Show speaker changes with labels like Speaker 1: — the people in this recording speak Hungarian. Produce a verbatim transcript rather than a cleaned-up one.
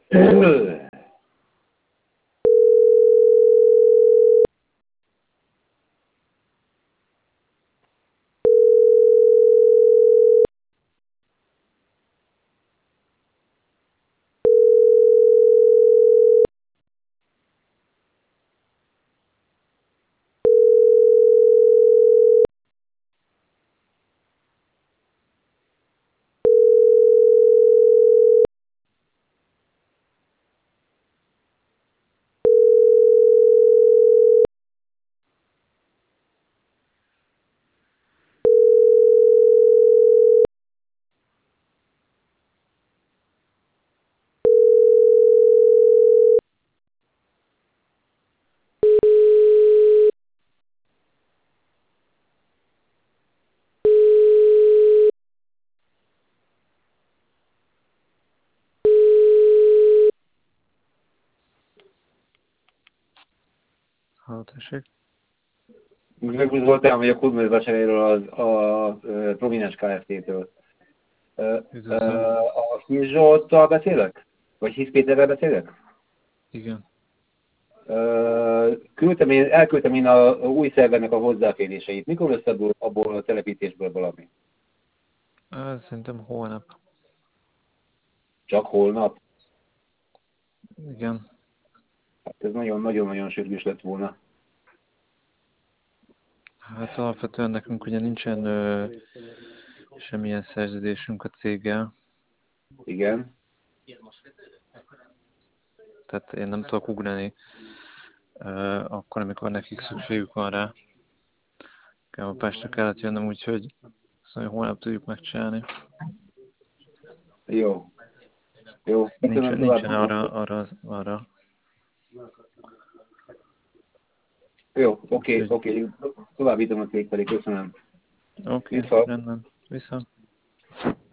Speaker 1: Ha, tessék.
Speaker 2: Megúz voltál, hogy a Kudmőzvásárhelyről az a, a Prominens Kft-től.
Speaker 1: Üdvözlöm.
Speaker 2: A Hisz Zsolttal beszélek? Vagy Hisz Péterrel beszélek?
Speaker 1: Igen.
Speaker 2: Küldtem én, elküldtem én a új szervernek a hozzáféréseit. Mikor lesz abból, abból a telepítésből valami?
Speaker 1: Á, szerintem holnap.
Speaker 2: Csak holnap?
Speaker 1: Igen.
Speaker 2: Hát ez nagyon-nagyon-nagyon sürgős lett volna.
Speaker 1: Hát alapvetően nekünk ugye nincsen ö, semmilyen szerződésünk a céggel.
Speaker 2: Igen.
Speaker 1: Tehát én nem tudok ugrani ö, akkor, amikor nekik szükségük van rá. A Pestre kellett jönnöm, úgyhogy szóval holnap tudjuk megcsinálni.
Speaker 2: Jó. Jó.
Speaker 1: Nincs,
Speaker 2: Köszönöm tovább.
Speaker 1: nincsen arra, arra, arra.
Speaker 2: Jó, oké,
Speaker 1: Úgyhogy
Speaker 2: oké. Továbbítom a cég felé. Köszönöm.
Speaker 1: oké, okay,
Speaker 2: Viszont.
Speaker 1: rendben. Viszont.